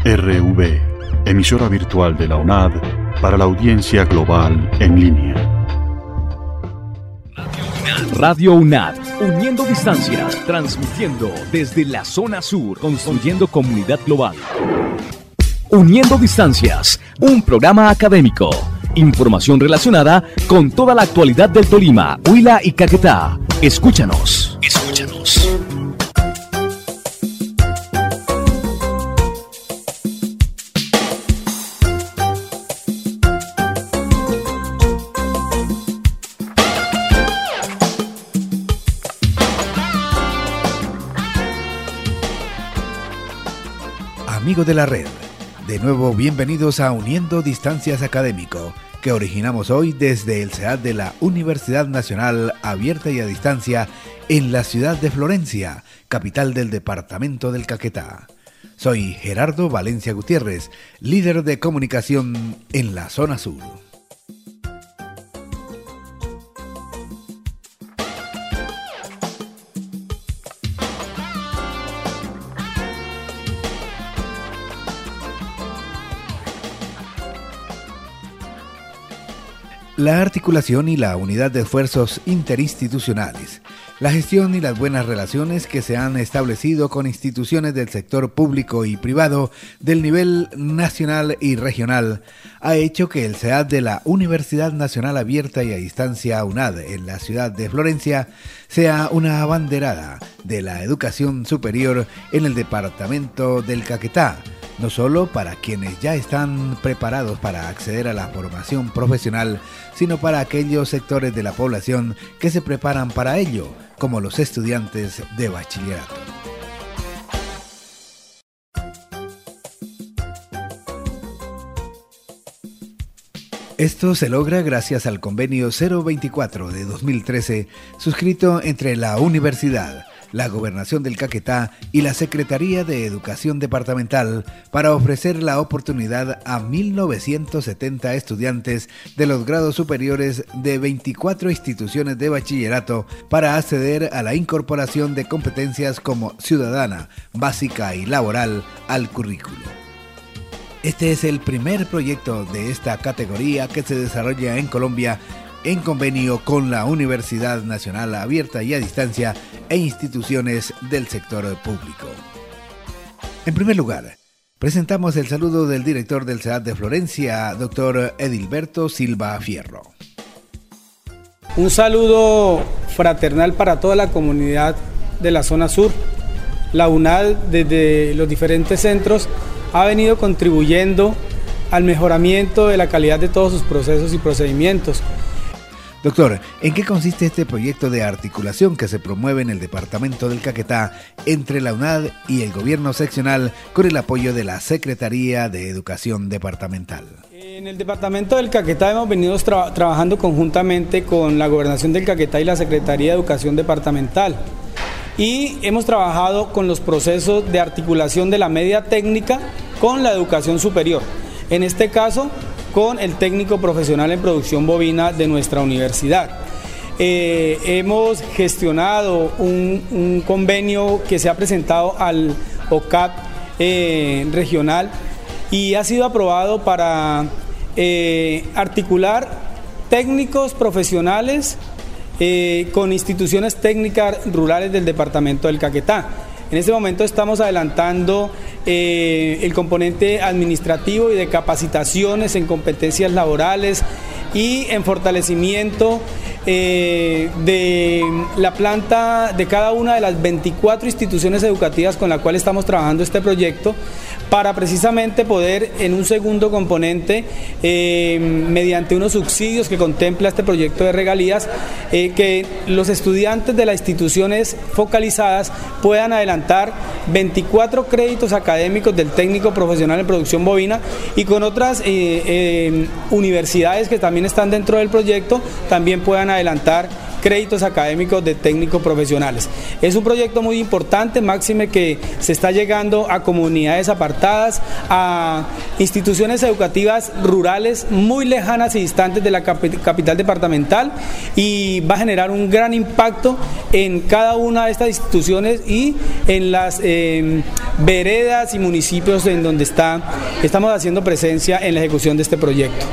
RV, emisora virtual de la UNAD para la audiencia global en línea. Radio UNAD, uniendo distancias, transmitiendo desde la zona sur, construyendo comunidad global. Uniendo distancias, un programa académico. Información relacionada con toda la actualidad del Tolima, Huila y Caquetá. Escúchanos. Amigos de la red, de nuevo bienvenidos a Uniendo Distancias Académico, que originamos hoy desde el SEAD de la Universidad Nacional Abierta y a Distancia en la ciudad de Florencia, capital del departamento del Caquetá. Soy Gerardo Valencia Gutiérrez, líder de comunicación en la zona sur. La articulación y la unidad de esfuerzos interinstitucionales, la gestión y las buenas relaciones que se han establecido con instituciones del sector público y privado del nivel nacional y regional ha hecho que el SEAD de la Universidad Nacional Abierta y a Distancia UNAD en la ciudad de Florencia sea una abanderada de la educación superior en el departamento del Caquetá, no solo para quienes ya están preparados para acceder a la formación profesional, sino para aquellos sectores de la población que se preparan para ello, como los estudiantes de bachillerato. Esto se logra gracias al convenio 024 de 2013, suscrito entre la universidad, la Gobernación del Caquetá y la Secretaría de Educación Departamental para ofrecer la oportunidad a 1.970 estudiantes de los grados superiores de 24 instituciones de bachillerato para acceder a la incorporación de competencias como ciudadana, básica y laboral al currículo. Este es el primer proyecto de esta categoría que se desarrolla en Colombia en convenio con la Universidad Nacional Abierta y a Distancia e instituciones del sector público. En primer lugar, presentamos el saludo del director del SEAD de Florencia, doctor Edilberto Silva Fierro. Un saludo fraternal para toda la comunidad de la zona sur. La UNAD, desde los diferentes centros, ha venido contribuyendo al mejoramiento de la calidad de todos sus procesos y procedimientos. Doctor, ¿en qué consiste este proyecto de articulación que se promueve en el departamento del Caquetá entre la UNAD y el gobierno seccional con el apoyo de la Secretaría de Educación Departamental? En el departamento del Caquetá hemos venido trabajando conjuntamente con la Gobernación del Caquetá y la Secretaría de Educación Departamental. Y hemos trabajado con los procesos de articulación de la media técnica con la educación superior. En este caso, con el técnico profesional en producción bovina de nuestra universidad. Hemos gestionado un convenio que se ha presentado al OCAP regional y ha sido aprobado para articular técnicos profesionales con instituciones técnicas rurales del departamento del Caquetá. En este momento estamos adelantando el componente administrativo y de capacitaciones en competencias laborales y en fortalecimiento de la planta de cada una de las 24 instituciones educativas con la cual estamos trabajando este proyecto, para precisamente poder en un segundo componente, mediante unos subsidios que contempla este proyecto de regalías, que los estudiantes de las instituciones focalizadas puedan adelantar 24 créditos académicos del técnico profesional en producción bovina y con otras universidades que también están dentro del proyecto también puedan adelantar créditos académicos de técnicos profesionales. Es un proyecto muy importante, máxime que se está llegando a comunidades apartadas, a instituciones educativas rurales muy lejanas y distantes de la capital departamental, y va a generar un gran impacto en cada una de estas instituciones y en las veredas y municipios en donde estamos haciendo presencia en la ejecución de este proyecto.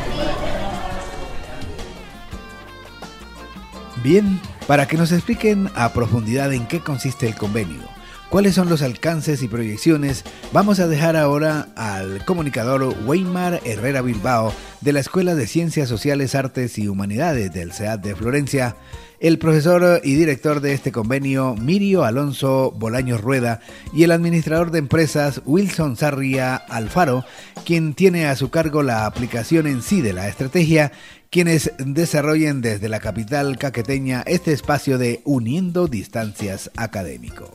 Bien, para que nos expliquen a profundidad en qué consiste el convenio, cuáles son los alcances y proyecciones, vamos a dejar ahora al comunicador Weimar Herrera Bilbao de la Escuela de Ciencias Sociales, Artes y Humanidades del CEAD de Florencia, el profesor y director de este convenio Mirio Alonso Bolaños Rueda y el administrador de empresas Wilson Sarria Alfaro, quien tiene a su cargo la aplicación en sí de la estrategia, quienes desarrollen desde la capital caqueteña este espacio de Uniendo Distancias académico.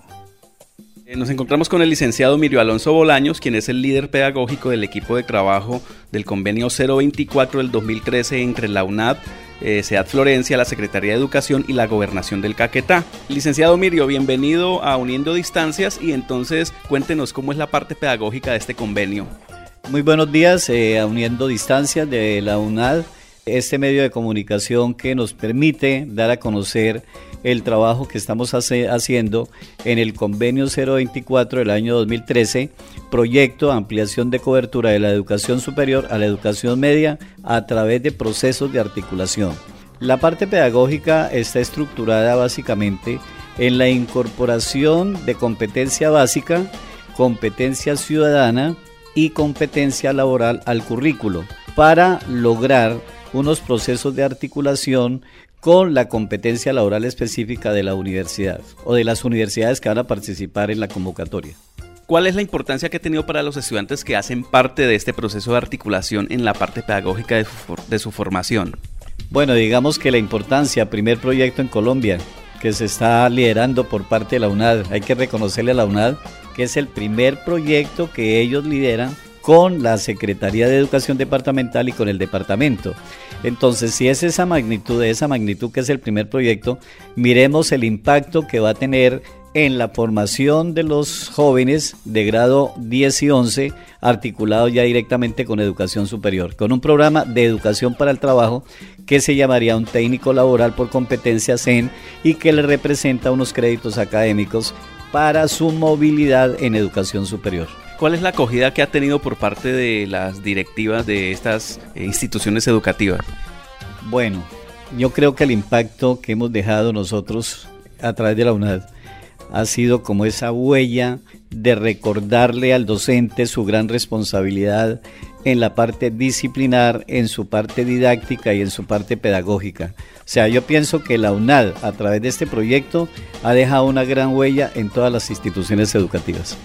Nos encontramos con el licenciado Mirio Alonso Bolaños, quien es el líder pedagógico del equipo de trabajo del convenio 024 del 2013 entre la UNAD, CEAD Florencia, la Secretaría de Educación y la Gobernación del Caquetá. Licenciado Mirio, bienvenido a Uniendo Distancias y entonces cuéntenos cómo es la parte pedagógica de este convenio. Muy buenos días, a Uniendo Distancias de la UNAD, este medio de comunicación que nos permite dar a conocer el trabajo que estamos haciendo en el convenio 024 del año 2013, proyecto ampliación de cobertura de la educación superior a la educación media a través de procesos de articulación. La parte pedagógica está estructurada básicamente en la incorporación de competencia básica, competencia ciudadana y competencia laboral al currículo para lograr unos procesos de articulación con la competencia laboral específica de la universidad o de las universidades que van a participar en la convocatoria. ¿Cuál es la importancia que ha tenido para los estudiantes que hacen parte de este proceso de articulación en la parte pedagógica de su formación? Bueno, digamos que la importancia, primer proyecto en Colombia que se está liderando por parte de la UNAD, hay que reconocerle a la UNAD que es el primer proyecto que ellos lideran con la Secretaría de Educación Departamental y con el departamento. Entonces, si es esa magnitud que es el primer proyecto, miremos el impacto que va a tener en la formación de los jóvenes de grado 10 y 11, articulado ya directamente con educación superior, con un programa de educación para el trabajo que se llamaría un técnico laboral por competencia CEN y que le representa unos créditos académicos para su movilidad en educación superior. ¿Cuál es la acogida que ha tenido por parte de las directivas de estas instituciones educativas? Bueno, yo creo que el impacto que hemos dejado nosotros a través de la UNAD ha sido como esa huella de recordarle al docente su gran responsabilidad en la parte disciplinar, en su parte didáctica y en su parte pedagógica. O sea, yo pienso que la UNAD a través de este proyecto ha dejado una gran huella en todas las instituciones educativas.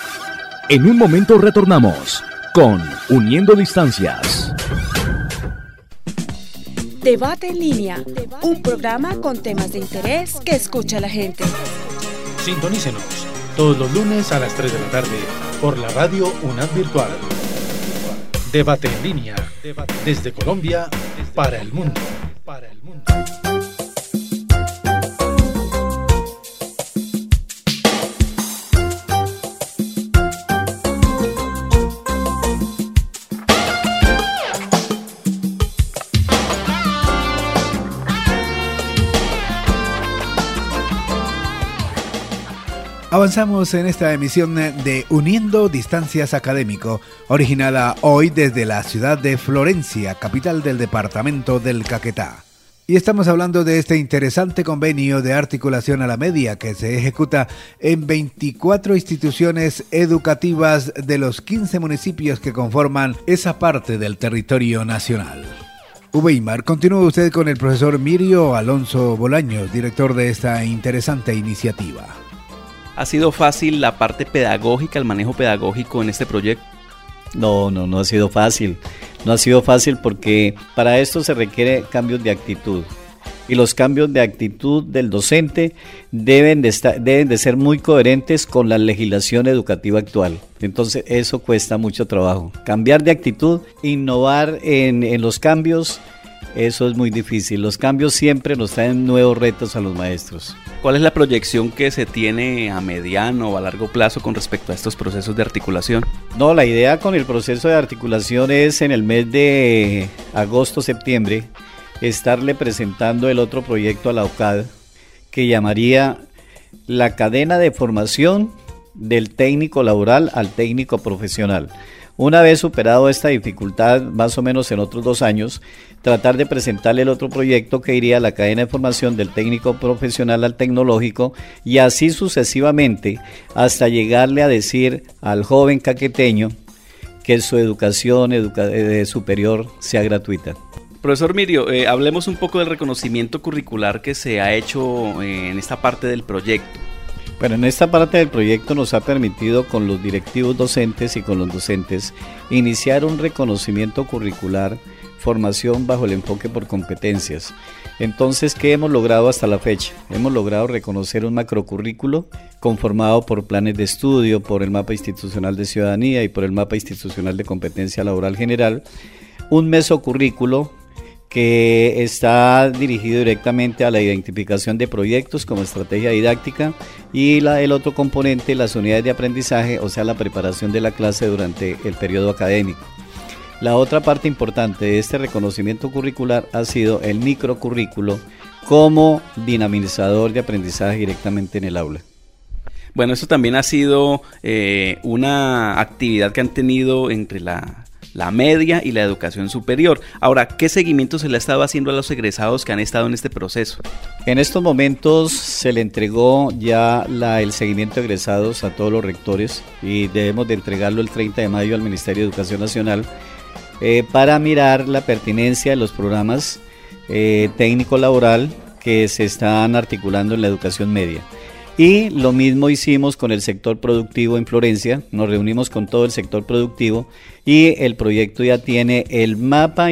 En un momento retornamos con Uniendo Distancias. Debate en línea, un programa con temas de interés que escucha la gente. Sintonícenos todos los lunes a las 3 de la tarde por la radio UNAD Virtual. Debate en línea, desde Colombia para el mundo. Avanzamos en esta emisión de Uniendo Distancias académico, originada hoy desde la ciudad de Florencia, capital del departamento del Caquetá. Y estamos hablando de este interesante convenio de articulación a la media que se ejecuta en 24 instituciones educativas de los 15 municipios que conforman esa parte del territorio nacional. Weimar, continúa usted con el profesor Mirio Alonso Bolaños, director de esta interesante iniciativa. ¿Ha sido fácil la parte pedagógica, el manejo pedagógico en este proyecto? No ha sido fácil. No ha sido fácil porque para esto se requiere cambios de actitud. Y los cambios de actitud del docente deben de ser muy coherentes con la legislación educativa actual. Entonces eso cuesta mucho trabajo. Cambiar de actitud, innovar en los cambios, eso es muy difícil. Los cambios siempre nos traen nuevos retos a los maestros. ¿Cuál es la proyección que se tiene a mediano o a largo plazo con respecto a estos procesos de articulación? No, la idea con el proceso de articulación es en el mes de agosto-septiembre estarle presentando el otro proyecto a la OCAD que llamaría la cadena de formación del técnico laboral al técnico profesional. Una vez superado esta dificultad, más o menos en otros 2 años, tratar de presentarle el otro proyecto que iría a la cadena de formación del técnico profesional al tecnológico y así sucesivamente hasta llegarle a decir al joven caqueteño que su educación superior sea gratuita. Profesor Mirio, hablemos un poco del reconocimiento curricular que se ha hecho en esta parte del proyecto. Bueno, en esta parte del proyecto nos ha permitido con los directivos docentes y con los docentes iniciar un reconocimiento curricular, formación bajo el enfoque por competencias. Entonces, ¿qué hemos logrado hasta la fecha? Hemos logrado reconocer un macrocurrículo conformado por planes de estudio, por el mapa institucional de ciudadanía y por el mapa institucional de competencia laboral general, un mesocurrículo que está dirigido directamente a la identificación de proyectos como estrategia didáctica y el otro componente, las unidades de aprendizaje, o sea, la preparación de la clase durante el periodo académico. La otra parte importante de este reconocimiento curricular ha sido el microcurrículo como dinamizador de aprendizaje directamente en el aula. Bueno, eso también ha sido una actividad que han tenido entre la media y la educación superior. Ahora, ¿qué seguimiento se le ha estado haciendo a los egresados que han estado en este proceso? En estos momentos se le entregó ya el seguimiento de egresados a todos los rectores y debemos de entregarlo el 30 de mayo al Ministerio de Educación Nacional para mirar la pertinencia de los programas técnico-laboral que se están articulando en la educación media. Y lo mismo hicimos con el sector productivo en Florencia, nos reunimos con todo el sector productivo y el proyecto ya tiene el mapa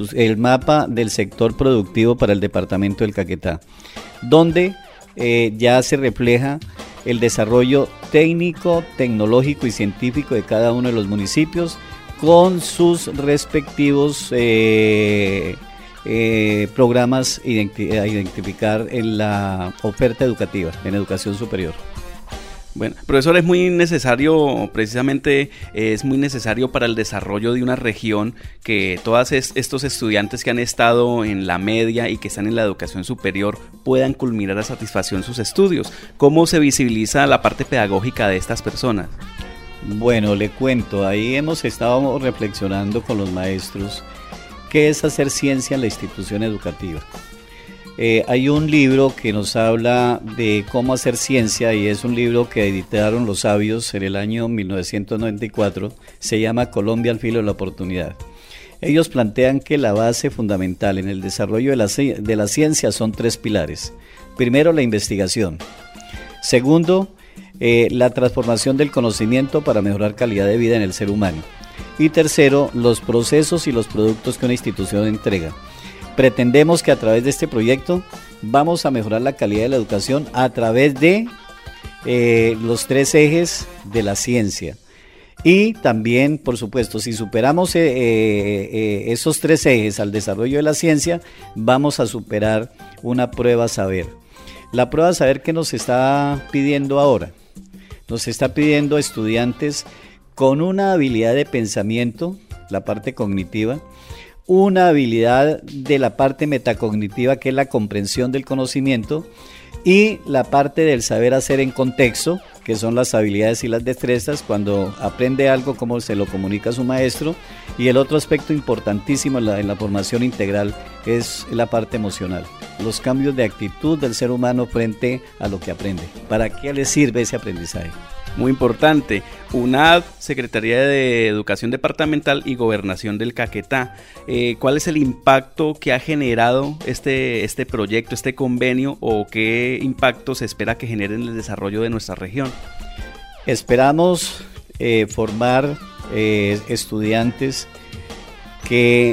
del sector productivo para el departamento del Caquetá, donde ya se refleja el desarrollo técnico, tecnológico y científico de cada uno de los municipios con sus respectivos programas a identificar en la oferta educativa, en educación superior. Bueno, profesor, es muy necesario para el desarrollo de una región que todos estos estudiantes que han estado en la media y que están en la educación superior puedan culminar a satisfacción sus estudios. ¿Cómo se visibiliza la parte pedagógica de estas personas? Bueno, le cuento, ahí hemos estado reflexionando con los maestros qué es hacer ciencia en la institución educativa. Hay un libro que nos habla de cómo hacer ciencia y es un libro que editaron los sabios en el año 1994, se llama Colombia al filo de la oportunidad. Ellos plantean que la base fundamental en el desarrollo de la ciencia son 3 pilares. Primero, la investigación. Segundo, la transformación del conocimiento para mejorar calidad de vida en el ser humano. Y tercero, los procesos y los productos que una institución entrega. Pretendemos que a través de este proyecto vamos a mejorar la calidad de la educación a través de los 3 ejes de la ciencia. Y también, por supuesto, si superamos esos 3 ejes al desarrollo de la ciencia, vamos a superar una prueba saber. La prueba saber que nos está pidiendo ahora, nos está pidiendo estudiantes con una habilidad de pensamiento, la parte cognitiva, una habilidad de la parte metacognitiva que es la comprensión del conocimiento y la parte del saber hacer en contexto, que son las habilidades y las destrezas cuando aprende algo, cómo se lo comunica a su maestro, y el otro aspecto importantísimo en la formación integral es la parte emocional, los cambios de actitud del ser humano frente a lo que aprende. ¿Para qué le sirve ese aprendizaje? Muy importante, UNAD, Secretaría de Educación Departamental y Gobernación del Caquetá. ¿Cuál es el impacto que ha generado este proyecto, este convenio, o qué impacto se espera que genere en el desarrollo de nuestra región? Esperamos formar estudiantes que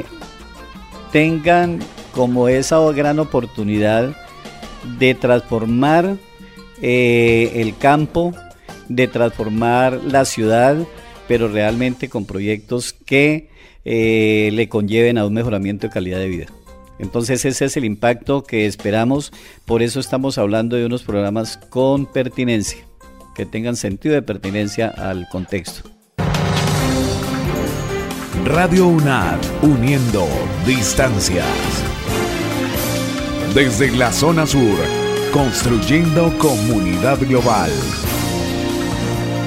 tengan como esa gran oportunidad de transformar el campo, de transformar la ciudad, pero realmente con proyectos que le conlleven a un mejoramiento de calidad de vida. Entonces ese es el impacto que esperamos, por eso estamos hablando de unos programas con pertinencia, que tengan sentido de pertinencia al contexto. Radio UNAD, uniendo distancias. Desde la zona sur, construyendo comunidad global.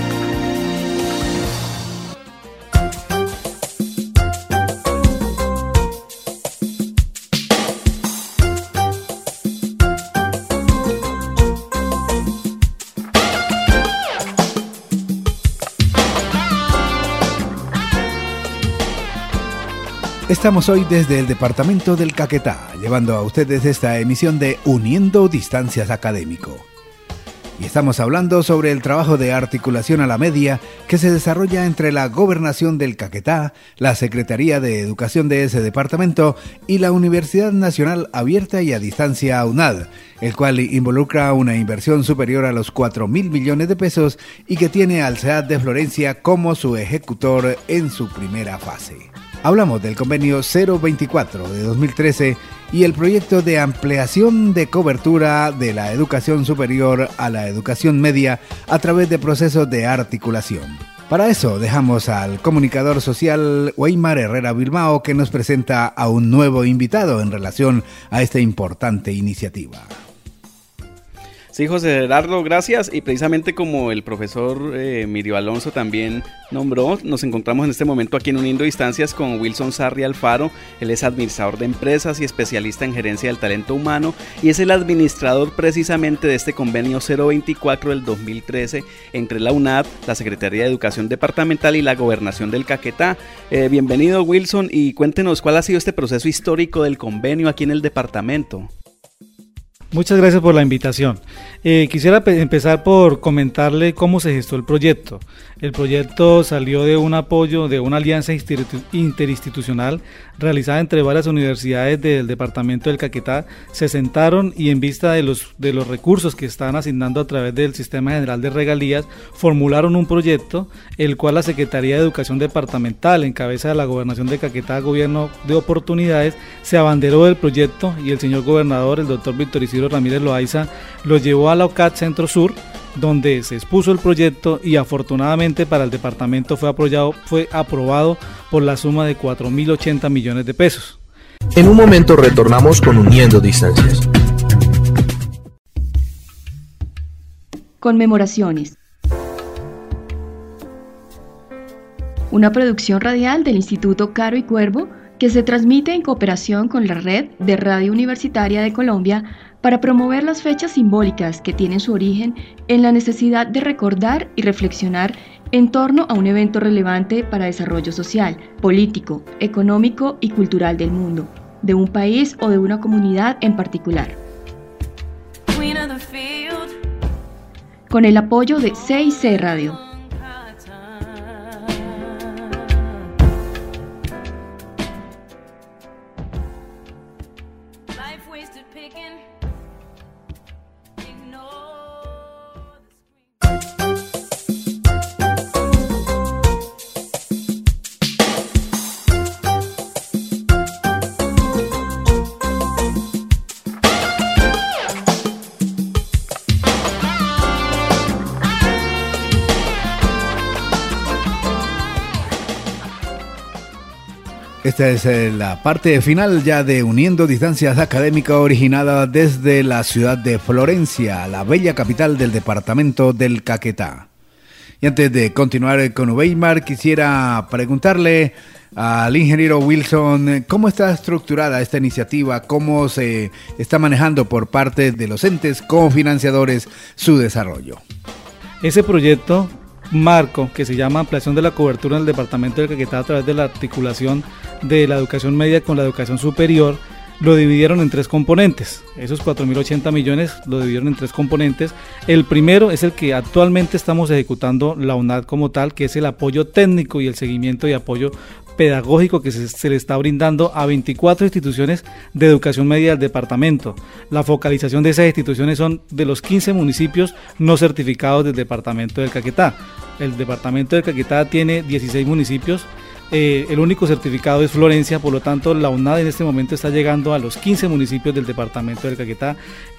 Estamos hoy desde el departamento del Caquetá, llevando a ustedes esta emisión de Uniendo Distancias Académico. Y estamos hablando sobre el trabajo de articulación a la media que se desarrolla entre la Gobernación del Caquetá, la Secretaría de Educación de ese departamento y la Universidad Nacional Abierta y a Distancia UNAD, el cual involucra una inversión superior a los 4.000 millones de pesos y que tiene al SEAD de Florencia como su ejecutor en su primera fase. Hablamos del convenio 024 de 2013 y el proyecto de ampliación de cobertura de la educación superior a la educación media a través de procesos de articulación. Para eso dejamos al comunicador social Weimar Herrera Bilbao, que nos presenta a un nuevo invitado en relación a esta importante iniciativa. Sí, José Gerardo, gracias. Y precisamente como el profesor Mirio Alonso también nombró, nos encontramos en este momento aquí en Uniendo Distancias con Wilson Sarri Alfaro. Él es administrador de empresas y especialista en gerencia del talento humano y es el administrador precisamente de este convenio 024 del 2013 entre la UNAD, la Secretaría de Educación Departamental y la Gobernación del Caquetá. Bienvenido, Wilson, y cuéntenos cuál ha sido este proceso histórico del convenio aquí en el departamento. Muchas gracias por la invitación. Quisiera empezar por comentarle cómo se gestó el proyecto. El proyecto salió de un apoyo de una alianza interinstitucional realizada entre varias universidades del departamento del Caquetá. Se sentaron y en vista de los recursos que estaban asignando a través del Sistema General de Regalías, formularon un proyecto, el cual la Secretaría de Educación Departamental, en cabeza de la Gobernación de Caquetá, Gobierno de Oportunidades, se abanderó del proyecto y el señor gobernador, el doctor Víctor Isidro Ramírez Loaiza, lo llevó a la OCAT Centro Sur, donde se expuso el proyecto y afortunadamente para el departamento fue aprobado por la suma de 4.080 millones de pesos. En un momento retornamos con Uniendo Distancias. Conmemoraciones. Una producción radial del Instituto Caro y Cuervo que se transmite en cooperación con la Red de Radio Universitaria de Colombia para promover las fechas simbólicas que tienen su origen en la necesidad de recordar y reflexionar en torno a un evento relevante para el desarrollo social, político, económico y cultural del mundo, de un país o de una comunidad en particular. Con el apoyo de CIC Radio. Esta es la parte final ya de Uniendo Distancias Académica, originada desde la ciudad de Florencia, la bella capital del departamento del Caquetá. Y antes de continuar con Weimar, quisiera preguntarle al ingeniero Wilson cómo está estructurada esta iniciativa, cómo se está manejando por parte de los entes cofinanciadores su desarrollo. Ese proyecto marco que se llama ampliación de la cobertura en el departamento del Caquetá a través de la articulación de la educación media con la educación superior, lo dividieron en tres componentes. Esos 4.080 millones lo dividieron en tres componentes. El primero es el que actualmente estamos ejecutando la UNAD como tal, que es el apoyo técnico y el seguimiento y apoyo pedagógico que se le está brindando a 24 instituciones de educación media del departamento. La focalización de esas instituciones son de los 15 municipios no certificados del departamento del Caquetá. El departamento del Caquetá tiene 16 municipios. El único certificado es Florencia, por lo tanto la UNAD en este momento está llegando a los 15 municipios del departamento del Caquetá,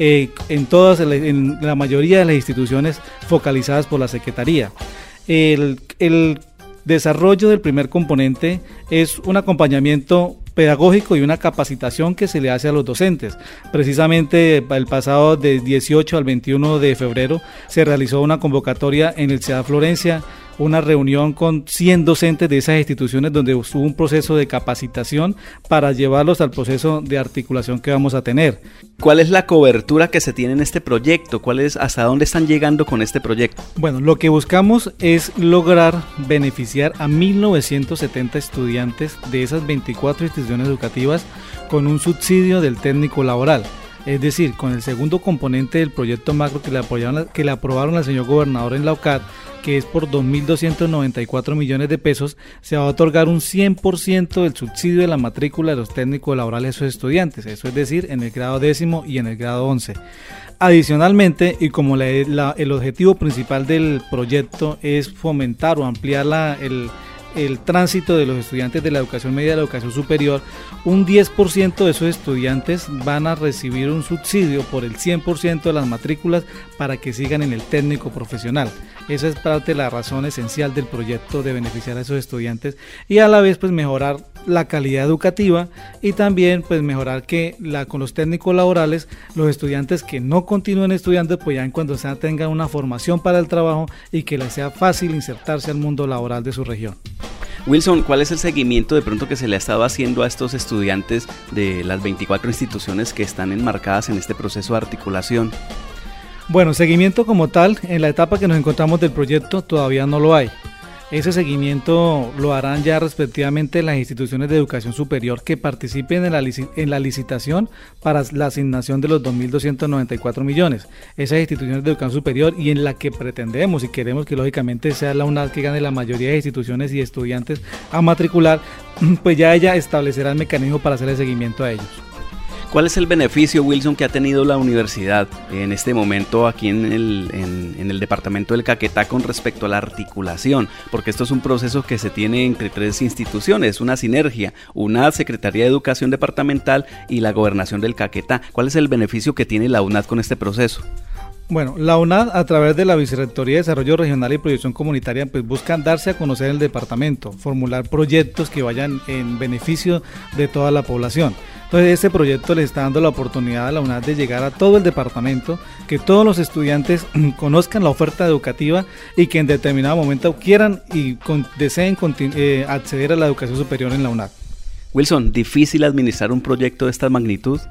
en la mayoría de las instituciones focalizadas por la Secretaría. El desarrollo del primer componente es un acompañamiento pedagógico y una capacitación que se le hace a los docentes. Precisamente el pasado del 18 al 21 de febrero se realizó una convocatoria en el SEAD Florencia, una reunión con 100 docentes de esas instituciones donde hubo un proceso de capacitación para llevarlos al proceso de articulación que vamos a tener. ¿Cuál es la cobertura que se tiene en este proyecto? ¿Hasta dónde están llegando con este proyecto? Bueno, lo que buscamos es lograr beneficiar a 1.970 estudiantes de esas 24 instituciones educativas con un subsidio del técnico laboral. Es decir, con el segundo componente del proyecto macro que le aprobaron al señor gobernador en la OCAD, que es por 2.294 millones de pesos, se va a otorgar un 100% del subsidio de la matrícula de los técnicos laborales a esos estudiantes, eso es decir, en el grado 10º y en el grado 11. Adicionalmente, y como el objetivo principal del proyecto es fomentar o ampliar el tránsito de los estudiantes de la educación media a la educación superior, un 10% de esos estudiantes van a recibir un subsidio por el 100% de las matrículas para que sigan en el técnico profesional. Esa es parte de la razón esencial del proyecto, de beneficiar a esos estudiantes y a la vez pues mejorar la calidad educativa y también pues mejorar que con los técnicos laborales los estudiantes que no continúen estudiando pues ya en cuando tengan una formación para el trabajo y que les sea fácil insertarse al mundo laboral de su región. Wilson, ¿cuál es el seguimiento de pronto que se le ha estado haciendo a estos estudiantes de las 24 instituciones que están enmarcadas en este proceso de articulación? Bueno, seguimiento como tal, en la etapa que nos encontramos del proyecto todavía no lo hay. Ese seguimiento lo harán ya respectivamente las instituciones de educación superior que participen en la licitación para la asignación de los 2.294 millones. Esas instituciones de educación superior y en la que pretendemos y queremos que lógicamente sea la UNAD que gane la mayoría de instituciones y estudiantes a matricular, pues ya ella establecerá el mecanismo para hacer el seguimiento a ellos. ¿Cuál es el beneficio, Wilson, que ha tenido la universidad en este momento aquí en el departamento del Caquetá con respecto a la articulación? Porque esto es un proceso que se tiene entre 3 instituciones, una sinergia, UNAD, Secretaría de Educación Departamental y la Gobernación del Caquetá. ¿Cuál es el beneficio que tiene la UNAD con este proceso? Bueno, la UNAD a través de la Vicerrectoría de Desarrollo Regional y Proyección Comunitaria pues buscan darse a conocer en el departamento, formular proyectos que vayan en beneficio de toda la población. Entonces este proyecto le está dando la oportunidad a la UNAD de llegar a todo el departamento, que todos los estudiantes conozcan la oferta educativa y que en determinado momento quieran y deseen acceder a la educación superior en la UNAD. Wilson, ¿difícil administrar un proyecto de esta magnitud?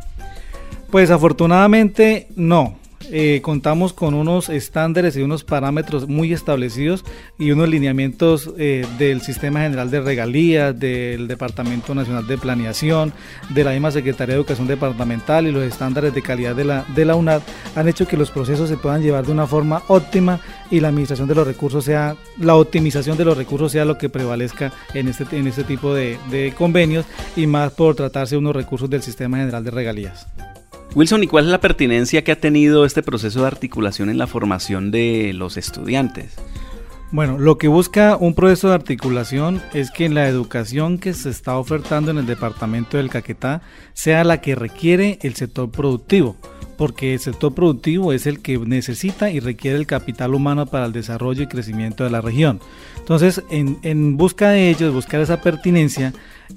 Pues afortunadamente no. Contamos con unos estándares y unos parámetros muy establecidos y unos lineamientos del Sistema General de Regalías, del Departamento Nacional de Planeación, de la misma Secretaría de Educación Departamental y los estándares de calidad de la UNAD han hecho que los procesos se puedan llevar de una forma óptima y la administración de los recursos la optimización de los recursos sea lo que prevalezca en este tipo de convenios y más por tratarse de unos recursos del Sistema General de Regalías. Wilson, ¿y cuál es la pertinencia que ha tenido este proceso de articulación en la formación de los estudiantes? Bueno, lo que busca un proceso de articulación es que la educación que se está ofertando en el departamento del Caquetá sea la que requiere el sector productivo, porque el sector productivo es el que necesita y requiere el capital humano para el desarrollo y crecimiento de la región. Entonces, en busca de ellos, buscar esa pertinencia,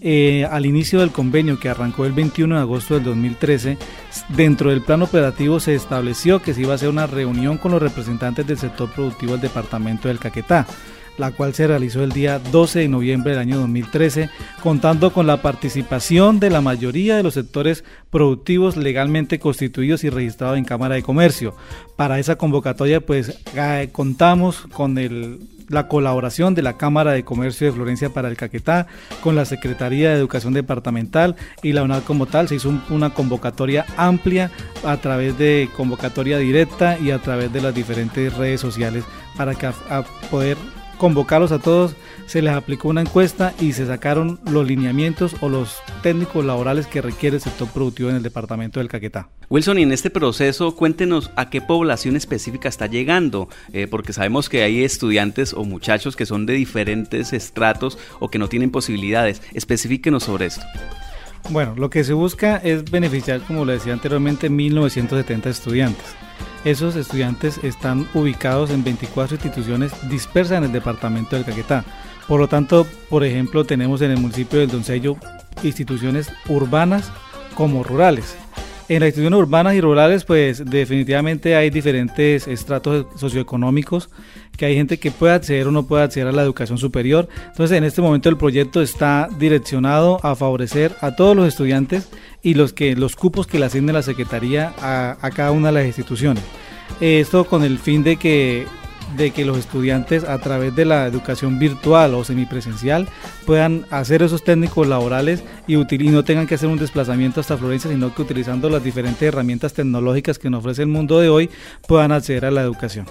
al inicio del convenio que arrancó el 21 de agosto del 2013, dentro del plan operativo se estableció que se iba a hacer una reunión con los representantes del sector productivo del departamento del Caquetá, la cual se realizó el día 12 de noviembre del año 2013, contando con la participación de la mayoría de los sectores productivos legalmente constituidos y registrados en Cámara de Comercio. Para esa convocatoria pues contamos con la colaboración de la Cámara de Comercio de Florencia para el Caquetá, con la Secretaría de Educación Departamental y la UNAD como tal. Se hizo una convocatoria amplia a través de convocatoria directa y a través de las diferentes redes sociales para que a poder convocarlos a todos, se les aplicó una encuesta y se sacaron los lineamientos o los técnicos laborales que requiere el sector productivo en el departamento del Caquetá. Wilson, y en este proceso cuéntenos a qué población específica está llegando, porque sabemos que hay estudiantes o muchachos que son de diferentes estratos o que no tienen posibilidades. Especifíquenos sobre esto. Bueno, lo que se busca es beneficiar, como lo decía anteriormente, 1.970 estudiantes. Esos estudiantes están ubicados en 24 instituciones dispersas en el departamento del Caquetá. Por lo tanto, por ejemplo, tenemos en el municipio del Doncello instituciones urbanas como rurales. En las instituciones urbanas y rurales, pues definitivamente hay diferentes estratos socioeconómicos, que hay gente que puede acceder o no puede acceder a la educación superior. Entonces, en este momento el proyecto está direccionado a favorecer a todos los estudiantes y los cupos que le asigne la Secretaría a cada una de las instituciones. Esto con el fin de que los estudiantes, a través de la educación virtual o semipresencial, puedan hacer esos técnicos laborales y no tengan que hacer un desplazamiento hasta Florencia, sino que utilizando las diferentes herramientas tecnológicas que nos ofrece el mundo de hoy, puedan acceder a la educación.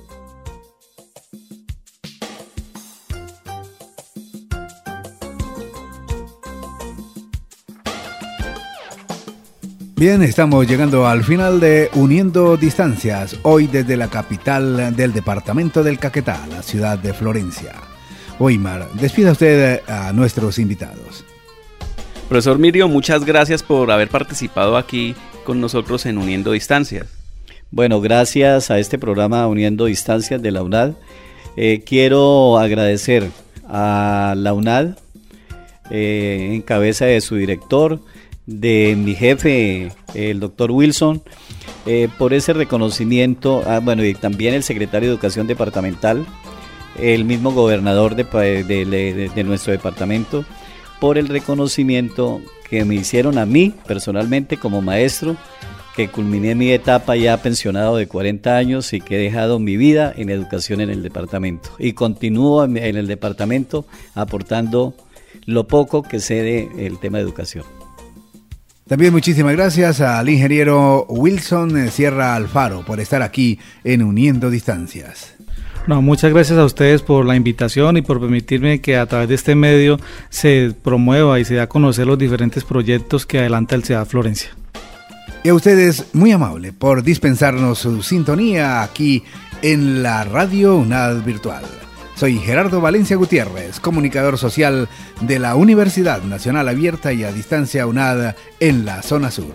Bien, estamos llegando al final de Uniendo Distancias, hoy desde la capital del departamento del Caquetá, la ciudad de Florencia. Weimar, despida usted a nuestros invitados. Profesor Mirio, muchas gracias por haber participado aquí con nosotros en Uniendo Distancias. Bueno, gracias a este programa Uniendo Distancias de la UNAD. Quiero agradecer a la UNAD, en cabeza de su director, de mi jefe, el doctor Wilson, por ese reconocimiento, y también el secretario de Educación Departamental, el mismo gobernador de nuestro departamento, por el reconocimiento que me hicieron a mí personalmente como maestro, que culminé mi etapa ya pensionado de 40 años y que he dejado mi vida en educación en el departamento. Y continúo en el departamento aportando lo poco que sé del tema de educación. También muchísimas gracias al ingeniero Wilson Sierra Alfaro por estar aquí en Uniendo Distancias. No, muchas gracias a ustedes por la invitación y por permitirme que a través de este medio se promueva y se dé a conocer los diferentes proyectos que adelanta el CEA Florencia. Y a ustedes, muy amable por dispensarnos su sintonía aquí en la Radio UNAD Virtual. Soy Gerardo Valencia Gutiérrez, comunicador social de la Universidad Nacional Abierta y a Distancia UNAD en la zona sur.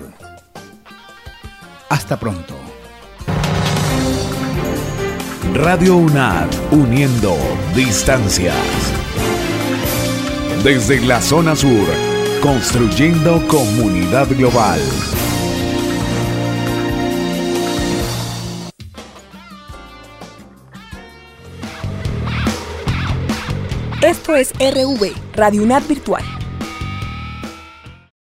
Hasta pronto. Radio UNAD, uniendo distancias. Desde la zona sur, construyendo comunidad global. Esto es RV, Radio UNAD Virtual.